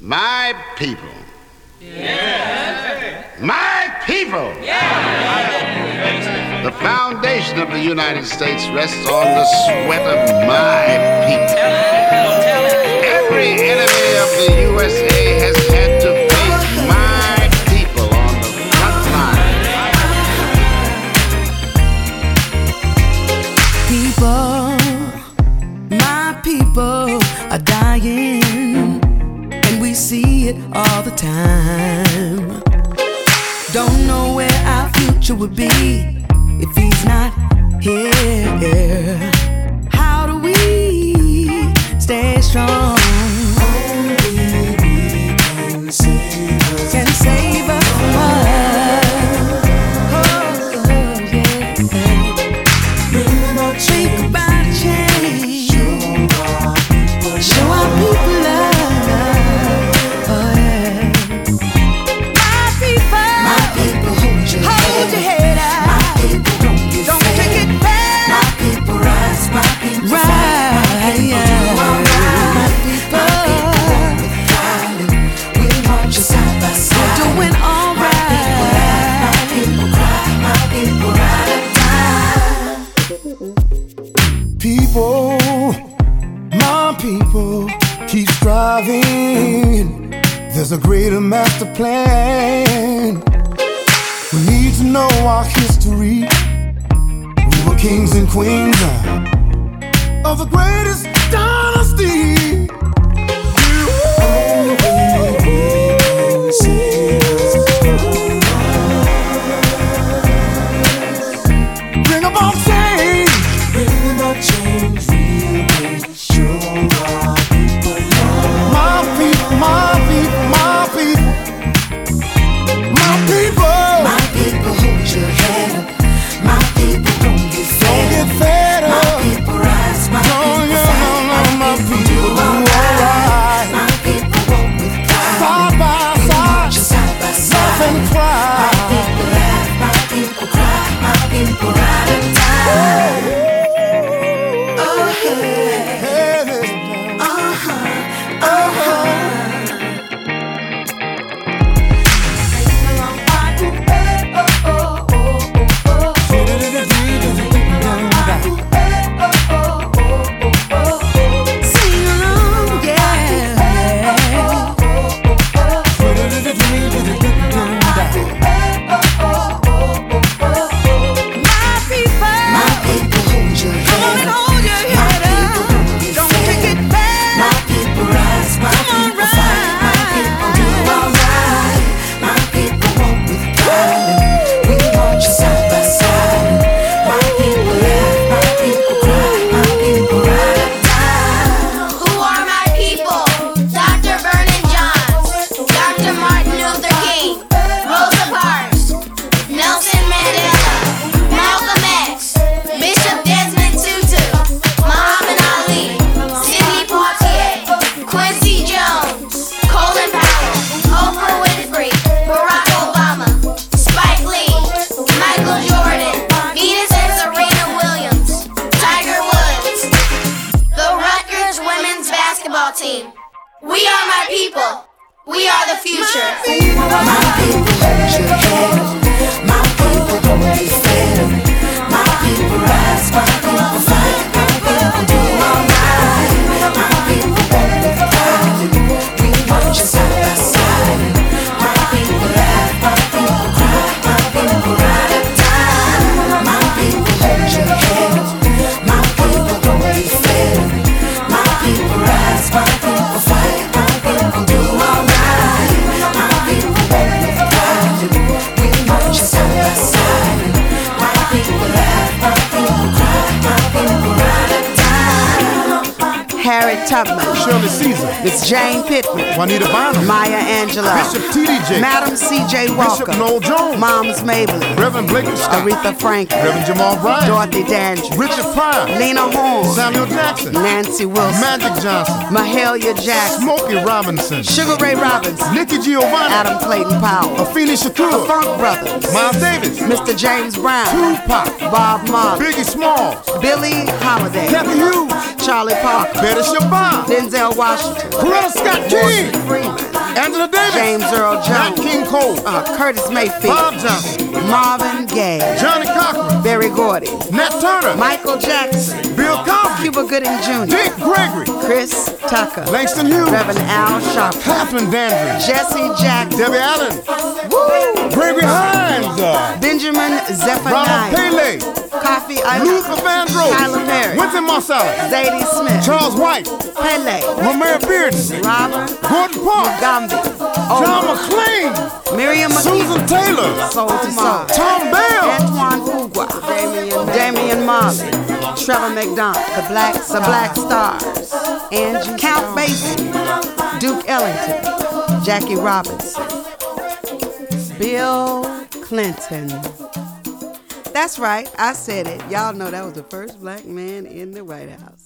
My people. Yeah. My people. Yeah. The foundation of the United States rests on the sweat of my people. Every enemy of the USA has had to face my people on the front line. People, my people are dying. We see it all the time. Don't know where our future would be if he's not here. How do we stay strong? Only we can save us. Can save us from us. Oh, yeah. Think about change. Show our people love. People keep striving. There's a greater master plan. We need to know our history. We were kings and queens of the greatest dynasty. Bring about change. Bring about change. Shirley Caesar, Miss Jane Pittman, Juanita Bynum, Maya Angelou, Bishop T.D.J., Madam C.J. Walker, Bishop Noel Jones, Moms Mabley, Reverend Blakely Scott, Aretha Franklin, Reverend Jamal Bryant, Dorothy Dandridge, Richard Pryor, Lena Horne, Samuel Jackson, Nancy Wilson, Magic Johnson, Mahalia Jackson, Smokey Robinson, Sugar Ray Robinson, Nikki Giovanni, Adam Clayton Powell, Afeni Shakur, the Funk Brothers, Miles Davis, Mr. James Brown, Tupac, Bob Marley, Biggie Smalls, Billie Holiday, Kathy Hughes, Charlie Parker, Betty Shabazz, Denzel Washington, Coretta Scott King, Freeman, Angela Davis. James Earl Nat Jones. King Cole. Curtis Mayfield. Bob Johnson. Marvin Gaye. Johnny Cochran. Barry Gordy. Nat Turner. Michael Jackson. Bill Cosby. Cuba Gooding Jr. Dick Gregory, Chris Tucker. Langston Hughes, Reverend Al Sharpton. Catherine Dandridge, Jesse Jackson. Debbie Allen, Woo! Gregory Hines, Benjamin Ronald Zephaniah. Pele, Coffee Island. Luther Vandross, Tyler Perry. Winston Marsalis, Zadie Smith. Charles White, Pele. Romare Bearden, Robert Gordon Parks, Gambi. John McClain, Miriam Susan Taylor, Soul to Soul. Tom Bell, Antoine Fuqua. Damian Marley. Trevor McDonald. The Black Stars. Angie Count Basie. Duke Ellington. Jackie Robinson. Bill Clinton. That's right, I said it. Y'all know that was the first black man in the White House.